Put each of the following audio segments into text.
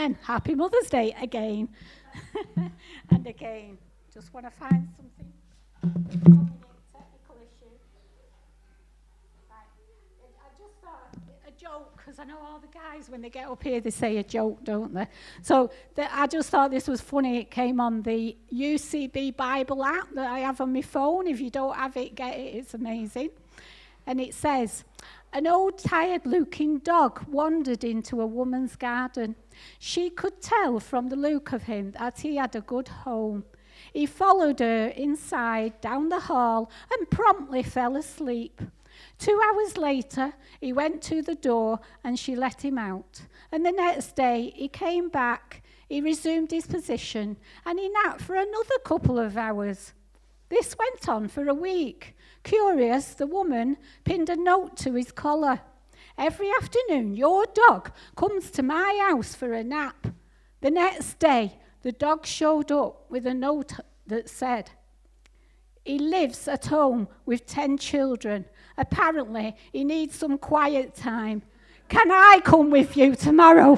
Amen. Happy Mother's Day again. And again. Just want to find something. Technical issue. Right. I just thought a joke, because I know all the guys, when they get up here, they say a joke, don't they? So I just thought this was funny. It came on the UCB Bible app that I have on my phone. If you don't have it, get it. It's amazing. And it says, an old tired-looking dog wandered into a woman's garden. She could tell from the look of him that he had a good home. He followed her inside, down the hall, and promptly fell asleep. 2 hours later, he went to the door and she let him out. And the next day, he came back, he resumed his position, and he napped for another couple of hours. This went on for a week. Curious, the woman pinned a note to his collar. Every afternoon, your dog comes to my house for a nap. The next day, the dog showed up with a note that said, he lives at home with 10 children. Apparently, he needs some quiet time. Can I come with you tomorrow?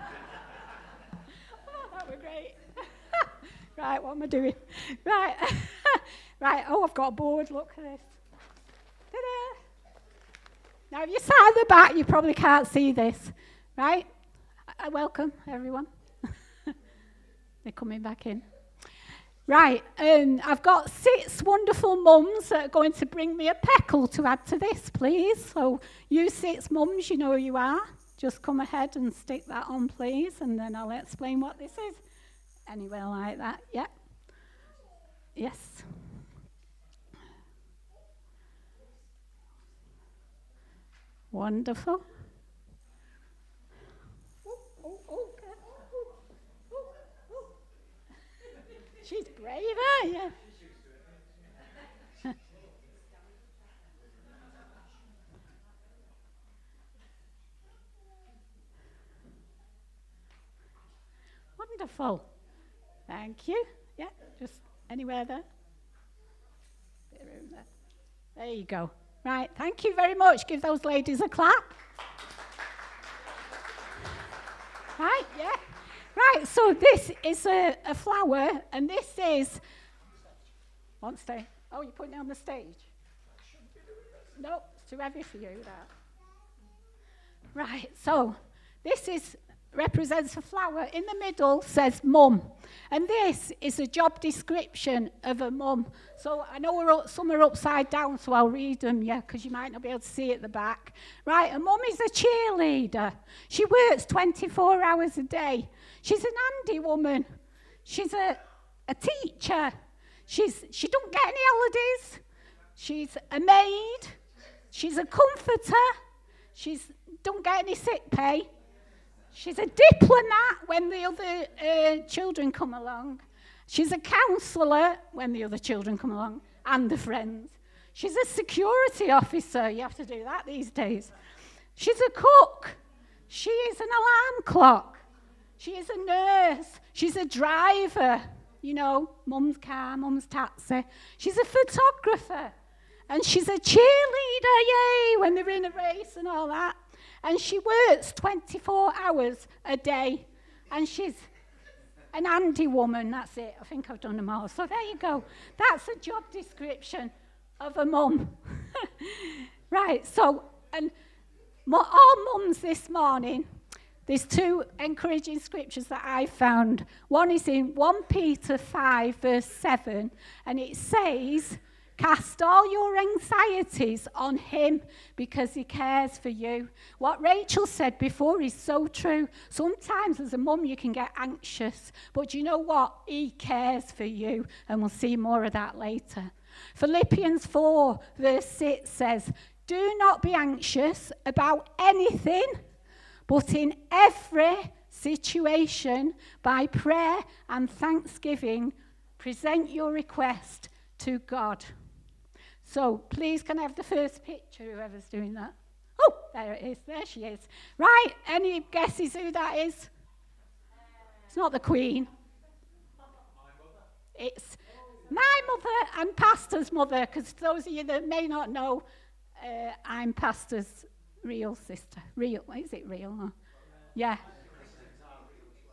Oh, that was great. Right, what am I doing? Right. Right, oh, I've got a board. Look at this. Ta-da! Now, if you sat at the back, you probably can't see this. Right? Welcome, everyone. They're coming back in. Right, I've got 6 wonderful mums that are going to bring me a peckle to add to this, please. So you 6 mums, you know who you are. Just come ahead and stick that on, please, and then I'll explain what this is. Anywhere like that, yeah. Yes. Wonderful. She's brave, eh? Yeah. Wonderful. Thank you. Yeah, just anywhere there. Bit of room there. There you go. Right, thank you very much. Give those ladies a clap. Right, yeah. Right, so this is a flower, and this is... On stage. Oh, you're putting it on the stage? Nope, it's too heavy for you, that. Right, so this represents a flower. In the middle says mum. And this is a job description of a mum. So I know some are upside down, so I'll read them, yeah, because you might not be able to see at the back. Right, a mum is a cheerleader. She works 24 hours a day. She's an handy woman. She's a teacher. She don't get any holidays. She's a maid. She's a comforter. She's don't get any sick pay. She's a diplomat when the other children come along. She's a counsellor when the other children come along, and the friends. She's a security officer. You have to do that these days. She's a cook. She is an alarm clock. She is a nurse. She's a driver. You know, mum's car, mum's taxi. She's a photographer. And she's a cheerleader, yay, when they're in a race and all that. And she works 24 hours a day. And she's an handy woman, that's it. I think I've done them all. So there you go. That's a job description of a mum. Right, so, and all mums this morning, there's 2 encouraging scriptures that I found. One is in 1 Peter 5, verse 7, and it says, cast all your anxieties on him because he cares for you. What Rachel said before is so true. Sometimes as a mum you can get anxious, but you know what? He cares for you, and we'll see more of that later. Philippians 4, verse 6 says, do not be anxious about anything, but in every situation, by prayer and thanksgiving, present your request to God. So please can I have the first picture, whoever's doing that? Oh, there it is. There she is. Right, any guesses who that is? It's not the Queen. It's my mother and Pastor's mother, because those of you that may not know, I'm Pastor's real sister. Real, is it real? Huh? Yeah.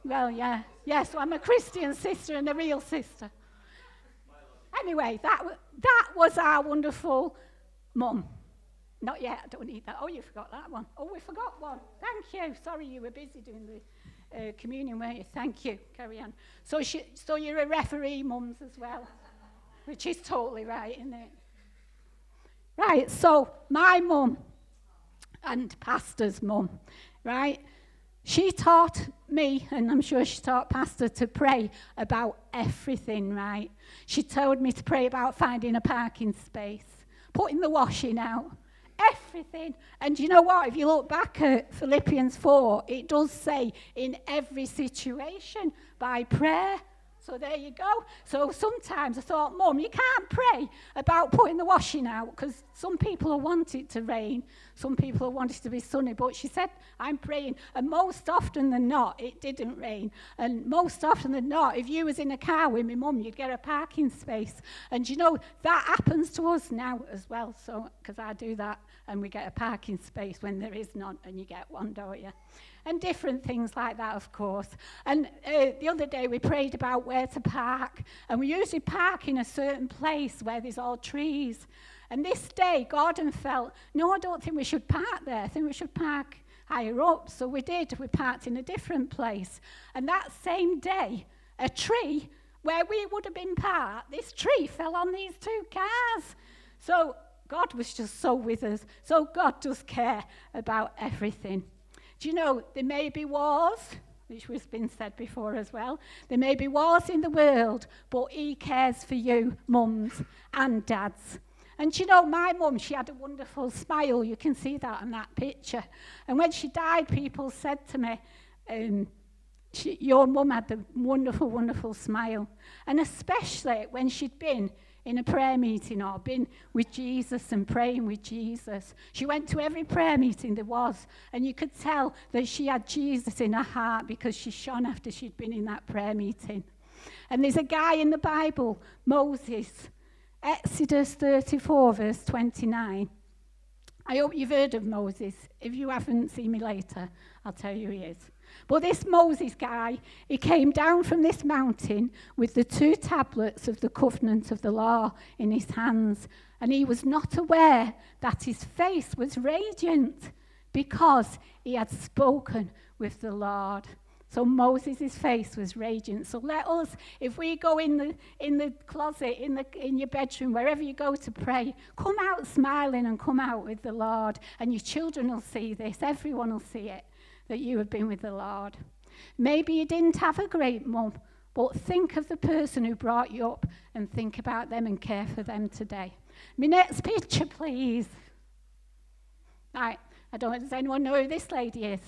Well, yeah. Yeah, so I'm a Christian sister and a real sister. Anyway, that was our wonderful mum. Not yet, I don't need that. Oh, you forgot that one. Oh, we forgot one. Thank you. Sorry, you were busy doing the communion, weren't you? Thank you. Carry on. So you're a referee, mums, as well, which is totally right, isn't it? Right, so my mum and Pastor's mum, right? She taught me, and I'm sure she taught Pastor, to pray about everything, right? She told me to pray about finding a parking space, putting the washing out, everything. And you know what? If you look back at Philippians 4, it does say in every situation by prayer. So there you go. So sometimes I thought, Mum, you can't pray about putting the washing out because some people will want it to rain, some people will want it to be sunny. But she said, I'm praying. And most often than not, it didn't rain. And most often than not, if you was in a car with me mum, you'd get a parking space. And you know, that happens to us now as well. So, because I do that, and we get a parking space when there is none, and you get one, don't you? And different things like that, of course. And the other day we prayed about where to park, and we usually park in a certain place where there's all trees. And this day, Gordon felt, no, I don't think we should park there. I think we should park higher up. So we did. We parked in a different place. And that same day, a tree where we would have been parked, this tree fell on these two cars. So God was just so with us. So God does care about everything. Do you know, there may be wars, which has been said before as well. There may be wars in the world, but he cares for you, mums and dads. And you know, my mum, she had a wonderful smile. You can see that in that picture. And when she died, people said to me, your mum had a wonderful, wonderful smile. And especially when she'd been in a prayer meeting or been with Jesus and praying with Jesus. She went to every prayer meeting there was, and you could tell that she had Jesus in her heart because she shone after she'd been in that prayer meeting. And there's a guy in the Bible, Moses, Exodus 34, verse 29. I hope you've heard of Moses. If you haven't seen me later, I'll tell you who he is. But this Moses guy, he came down from this mountain with the 2 tablets of the covenant of the law in his hands, and he was not aware that his face was radiant because he had spoken with the Lord. So Moses' face was radiant. So let us, if we go in the closet, in your bedroom, wherever you go to pray, come out smiling and come out with the Lord, and your children will see this. Everyone will see it, that you have been with the Lord. Maybe you didn't have a great mum, but think of the person who brought you up and think about them and care for them today. My next picture, please. Right, I don't know, does anyone know who this lady is?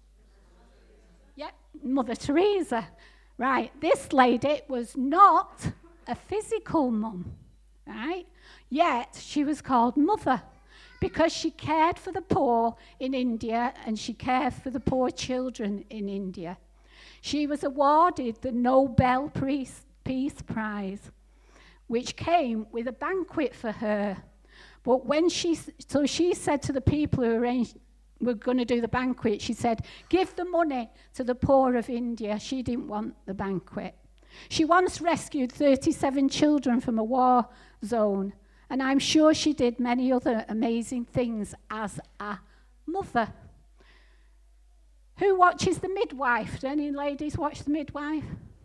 Yep, Mother Teresa. Right, this lady was not a physical mum, right? Yet she was called Mother, because she cared for the poor in India and she cared for the poor children in India. She was awarded the Nobel Peace Prize, which came with a banquet for her. But when she said to the people who were going to do the banquet, she said, give the money to the poor of India. She didn't want the banquet. She once rescued 37 children from a war zone. And I'm sure she did many other amazing things as a mother. Who watches The Midwife? Do any ladies watch The Midwife?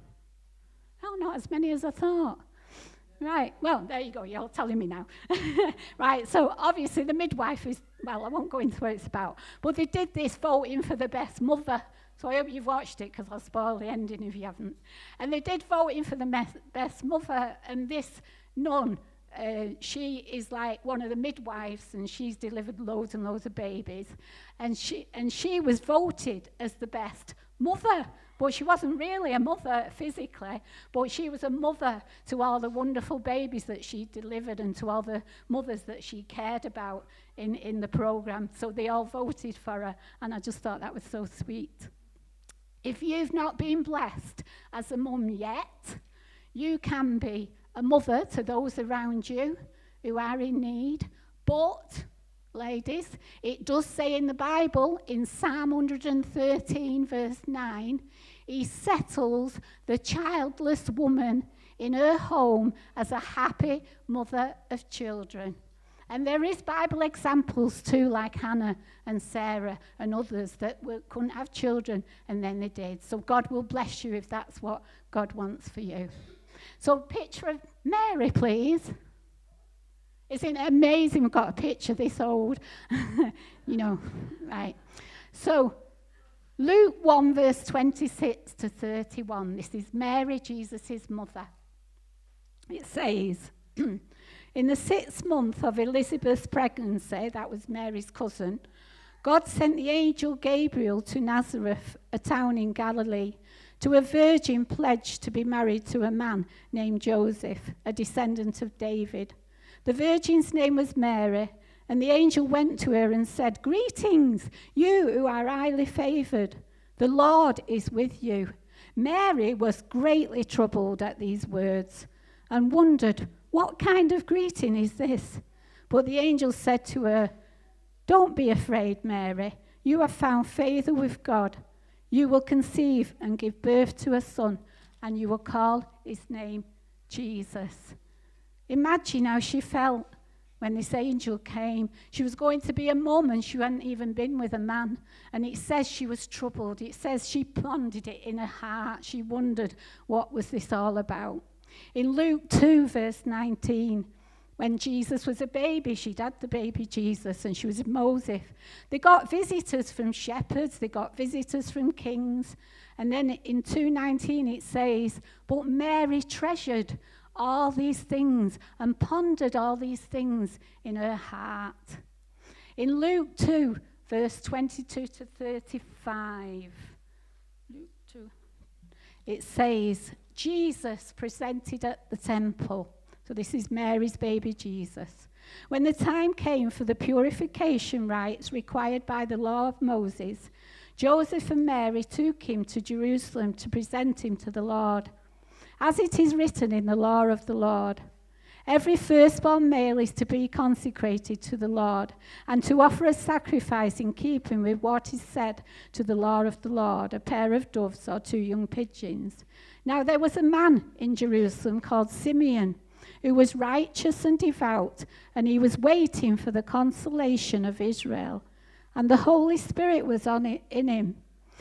Oh, not as many as I thought. Right, well, there you go. You're all telling me now. Right, so obviously The Midwife is, well, I won't go into what it's about. But they did this voting for the best mother. So I hope you've watched it because I'll spoil the ending if you haven't. And they did voting for the best mother. And this nun, she is like one of the midwives, and she's delivered loads and loads of babies, and she was voted as the best mother, but she wasn't really a mother physically, but she was a mother to all the wonderful babies that she delivered and to all the mothers that she cared about in the program. So they all voted for her, and I just thought that was so sweet. If you've not been blessed as a mum yet, you can be a mother to those around you who are in need. But, ladies, it does say in the Bible, in Psalm 113, verse 9, He settles the childless woman in her home as a happy mother of children. And there is Bible examples too, like Hannah and Sarah and others that couldn't have children, and then they did. So God will bless you if that's what God wants for you. So picture of Mary, please. Isn't it amazing we've got a picture this old? Right. So Luke 1, verse 26 to 31. This is Mary, Jesus' mother. It says, in the 6th month of Elizabeth's pregnancy, that was Mary's cousin, God sent the angel Gabriel to Nazareth, a town in Galilee, to a virgin pledged to be married to a man named Joseph, a descendant of David. The virgin's name was Mary, and the angel went to her and said, "Greetings, you who are highly favored. The Lord is with you." Mary was greatly troubled at these words and wondered, what kind of greeting is this? But the angel said to her, "Don't be afraid, Mary. You have found favor with God. You will conceive and give birth to a son, and you will call his name Jesus." Imagine how she felt when this angel came. She was going to be a mum, and she hadn't even been with a man. And it says she was troubled. It says she pondered it in her heart. She wondered, what was this all about? In Luke 2, verse 19, when Jesus was a baby, she'd had the baby Jesus, and she was with Moses. They got visitors from shepherds, they got visitors from kings. And then in 2:19 it says, but Mary treasured all these things and pondered all these things in her heart. In Luke 2, verse 22 to 35, Luke 2, it says, Jesus presented at the temple. So this is Mary's baby Jesus. When the time came for the purification rites required by the law of Moses, Joseph and Mary took him to Jerusalem to present him to the Lord. As it is written in the law of the Lord, every firstborn male is to be consecrated to the Lord and to offer a sacrifice in keeping with what is said to the law of the Lord, a pair of doves or 2 young pigeons. Now there was a man in Jerusalem called Simeon, who was righteous and devout, and he was waiting for the consolation of Israel. And the Holy Spirit was in him.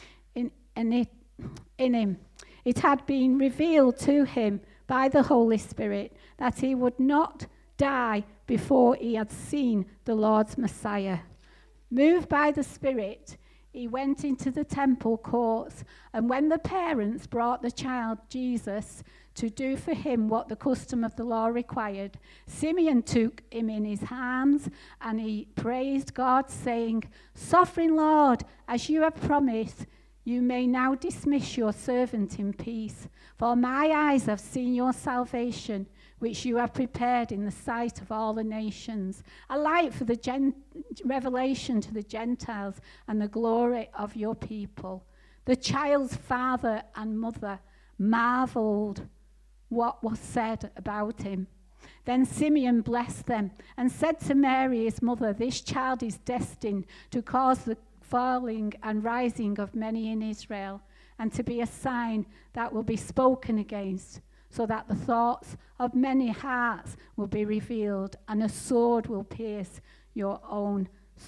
It had been revealed to him by the Holy Spirit that he would not die before he had seen the Lord's Messiah. Moved by the Spirit, he went into the temple courts, and when the parents brought the child Jesus to do for him what the custom of the law required, Simeon took him in his arms, and he praised God, saying, "Sovereign Lord, as you have promised, you may now dismiss your servant in peace, for my eyes have seen your salvation, which you have prepared in the sight of all the nations, a light for the revelation to the Gentiles and the glory of your people." The child's father and mother marveled what was said about him. Then Simeon blessed them and said to Mary, his mother, "This child is destined to cause the falling and rising of many in Israel, and to be a sign that will be spoken against, so that the thoughts of many hearts will be revealed, and a sword will pierce your own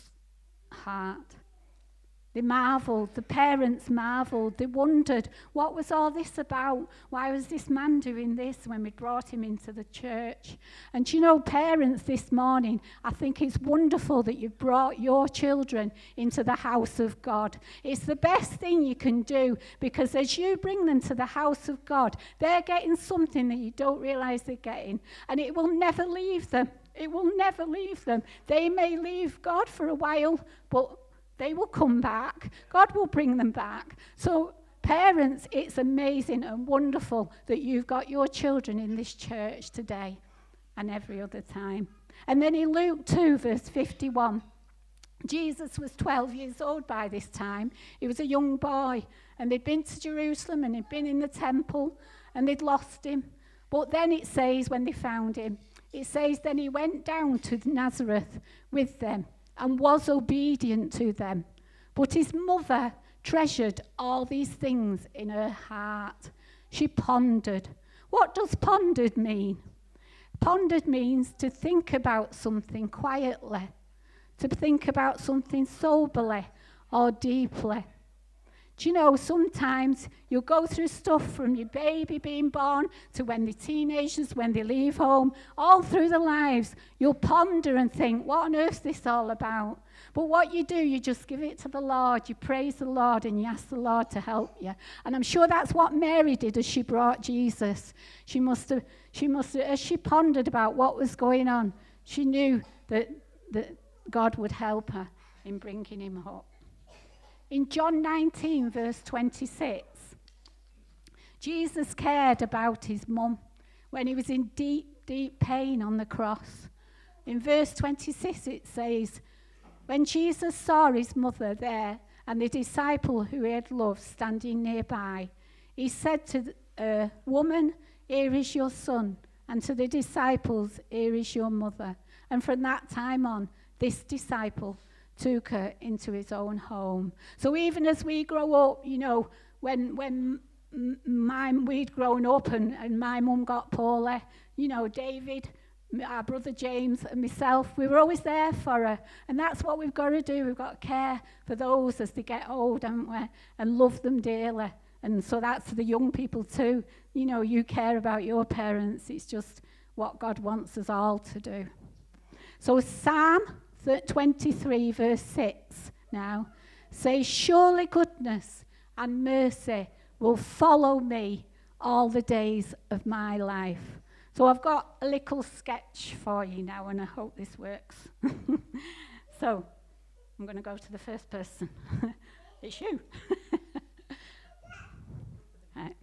heart." They marveled, the parents marveled, they wondered, what was all this about? Why was this man doing this when we brought him into the church? And you know, parents, this morning, I think it's wonderful that you've brought your children into the house of God. It's the best thing you can do, because as you bring them to the house of God, they're getting something that you don't realize they're getting, and it will never leave them. It will never leave them. They may leave God for a while, but they will come back. God will bring them back. So parents, it's amazing and wonderful that you've got your children in this church today and every other time. And then in Luke 2, verse 51, Jesus was 12 years old by this time. He was a young boy, and they'd been to Jerusalem and he'd been in the temple, and they'd lost him. But then it says, when they found him, it says, then he went down to Nazareth with them and was obedient to them. But his mother treasured all these things in her heart. She pondered. What does pondered mean? Pondered means to think about something quietly, to think about something soberly or deeply. Do you know, sometimes you'll go through stuff from your baby being born to when they're teenagers, when they leave home, all through their lives. You'll ponder and think, what on earth is this all about? But what you do, you just give it to the Lord, you praise the Lord, and you ask the Lord to help you. And I'm sure that's what Mary did as she brought Jesus. She must have, as she pondered about what was going on, she knew that God would help her in bringing him up. In John 19, verse 26, Jesus cared about his mum when he was in deep, deep pain on the cross. In verse 26, it says, when Jesus saw his mother there and the disciple who he had loved standing nearby, he said to her, woman, here is your son, and to the disciples, here is your mother. And from that time on, this disciple took her into his own home. So even as we grow up, you know, when we'd grown up and my mum got poorly, you know, David, our brother James and myself, we were always there for her. And that's what we've got to do. We've got to care for those as they get old, haven't we? And love them dearly. And so that's for the young people too. You know, you care about your parents. It's just what God wants us all to do. So Psalm 23 verse 6 now says, surely goodness and mercy will follow me all the days of my life. So I've got a little sketch for you now, and I hope this works. So I'm going to go to the first person. It's you. Right.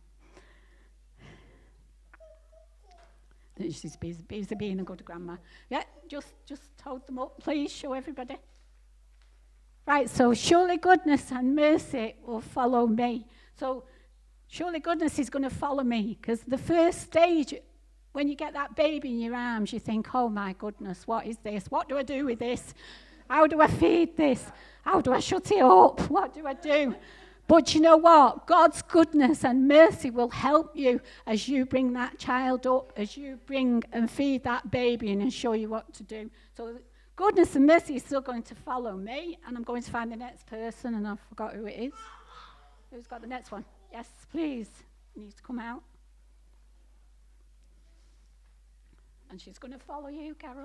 She's busy being a good grandma. Yeah, just hold them up, please. Show everybody. Right, so surely goodness and mercy will follow me. So surely goodness is going to follow me, because the first stage, when you get that baby in your arms, you think, oh my goodness, what is this? What do I do with this? How do I feed this? How do I shut it up? What do I do? But you know what? God's goodness and mercy will help you as you bring that child up, as you bring and feed that baby and show you what to do. So goodness and mercy is still going to follow me, and I'm going to find the next person, and I forgot who it is. Who's got the next one? Yes, please. You need to come out. And she's going to follow you, Carol.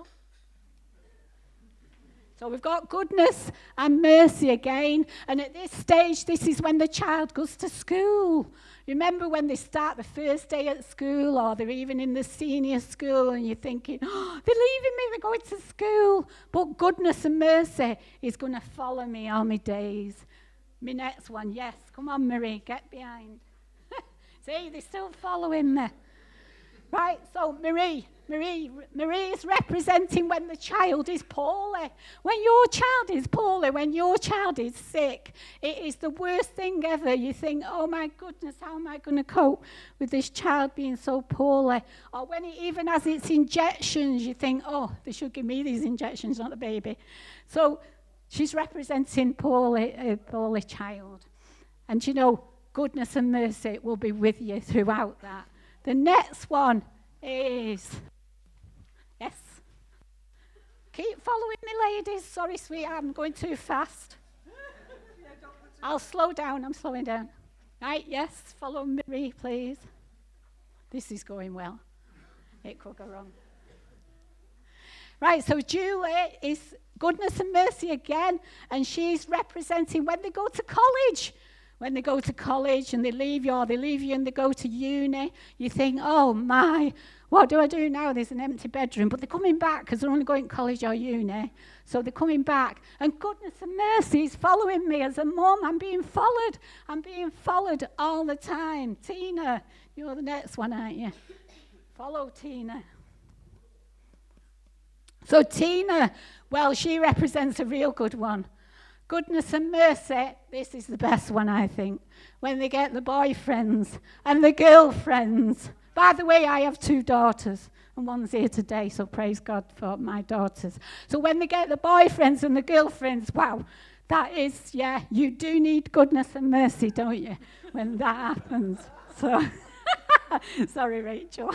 So we've got goodness and mercy again. And at this stage, this is when the child goes to school. Remember when they start the first day at school, or they're even in the senior school, and you're thinking, oh, they're leaving me, they're going to school. But goodness and mercy is going to follow me all my days. My next one, yes. Come on, Marie, get behind. See, they're still following me. Right, so Marie is representing when the child is poorly. When your child is poorly, when your child is sick, it is the worst thing ever. You think, oh my goodness, how am I going to cope with this child being so poorly? Or when it even has its injections, you think, oh, they should give me these injections, not the baby. So she's representing a poorly child. And you know, goodness and mercy will be with you throughout that. The next one is, yes, keep following me, ladies. Sorry, sweetheart, I'm going too fast. I'll slow down, I'm slowing down. Right, yes, follow Marie, please. This is going well. It could go wrong. Right, so Julie is goodness and mercy again, and she's representing when they go to college. When they go to college and they leave you, or they leave you and they go to uni, you think, oh my, what do I do now? There's an empty bedroom. But they're coming back because they're only going to college or uni. So they're coming back. And goodness and mercy is following me as a mum. I'm being followed. I'm being followed all the time. Tina, you're the next one, aren't you? Follow Tina. So Tina, well, she represents a real good one. Goodness and mercy, this is the best one, I think, when they get the boyfriends and the girlfriends. By the way, I have 2 daughters, and one's here today, so praise God for my daughters. So when they get the boyfriends and the girlfriends, wow, That is, yeah, you do need goodness and mercy, don't you, when that happens. So, sorry, Rachel.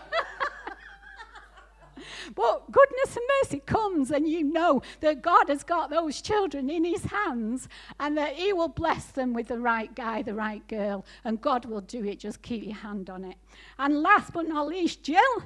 But goodness and mercy comes, and you know that God has got those children in his hands and that he will bless them with the right guy, the right girl, and God will do it. Just keep your hand on it. And last but not least, Jill.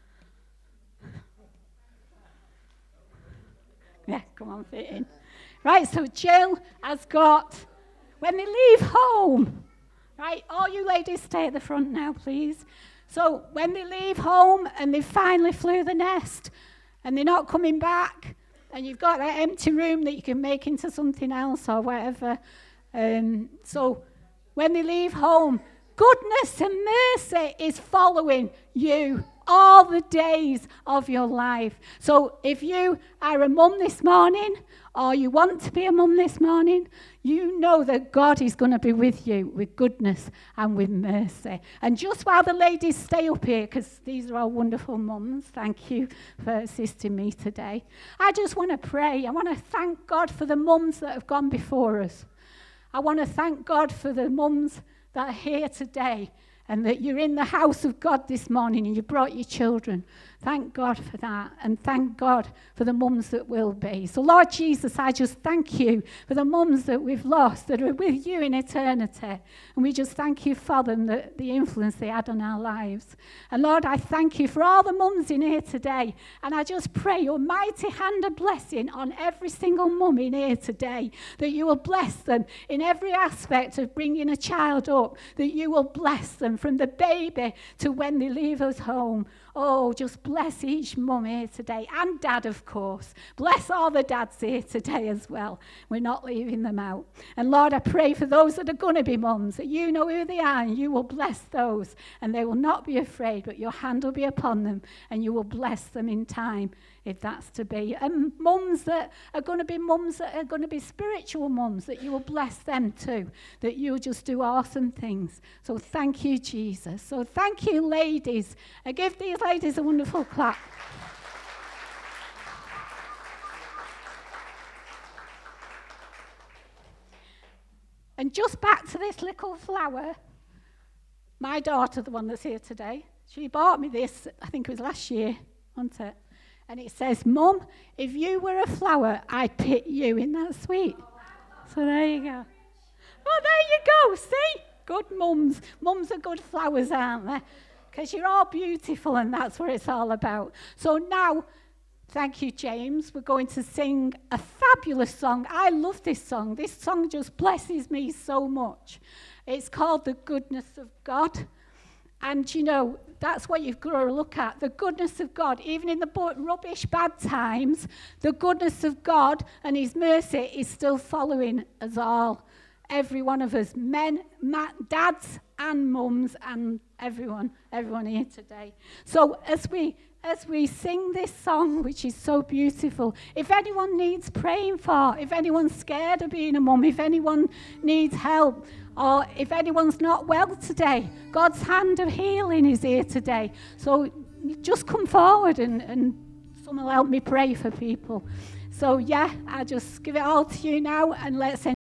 Yeah, come on, fit in. Right, so Jill has got, when they leave home, right, all you ladies stay at the front now, please. So when they leave home and they finally flew the nest and they're not coming back and you've got that empty room that you can make into something else or whatever. So when they leave home, goodness and mercy is following you all the days of your life. So if you are a mum this morning or you want to be a mum this morning, you know that God is going to be with you with goodness and with mercy. And just while the ladies stay up here, because these are all wonderful mums, thank you for assisting me today. I just want to pray. I want to thank God for the mums that have gone before us. I want to thank God for the mums that are here today and that you're in the house of God this morning and you brought your children. Thank God for that, and thank God for the mums that will be. So, Lord Jesus, I just thank you for the mums that we've lost, that are with you in eternity. And we just thank you for them, the influence they had on our lives. And, Lord, I thank you for all the mums in here today. And I just pray your mighty hand of blessing on every single mum in here today, that you will bless them in every aspect of bringing a child up, that you will bless them from the baby to when they leave us home. Oh, just bless each mum here today, and dad, of course. Bless all the dads here today as well. We're not leaving them out. And Lord, I pray for those that are going to be mums, that you know who they are, and you will bless those, and they will not be afraid, but your hand will be upon them, and you will bless them in time, if that's to be. And mums that are going to be mums that are going to be spiritual mums, that you will bless them too, that you'll just do awesome things. So thank you, Jesus. So thank you, ladies. I give these ladies a wonderful clap. And just back to this little flower, my daughter, the one that's here today, she bought me this, I think it was last year, wasn't it? And it says, Mum, if you were a flower, I'd pick you. Isn't that sweet? So there you go. Oh, there you go. See? Good mums. Mums are good flowers, aren't they? Because you're all beautiful, and that's what it's all about. So now, thank you, James. We're going to sing a fabulous song. I love this song. This song just blesses me so much. It's called The Goodness of God. And, you know, that's what you've got to look at, the goodness of God. Even in the rubbish, bad times, the goodness of God and his mercy is still following us all, every one of us, men, dads and mums and everyone here today. So as we sing this song, which is so beautiful, if anyone needs praying for, if anyone's scared of being a mum, if anyone needs help, or if anyone's not well today, God's hand of healing is here today. So just come forward and someone will help me pray for people. So yeah, I just give it all to you now, and let's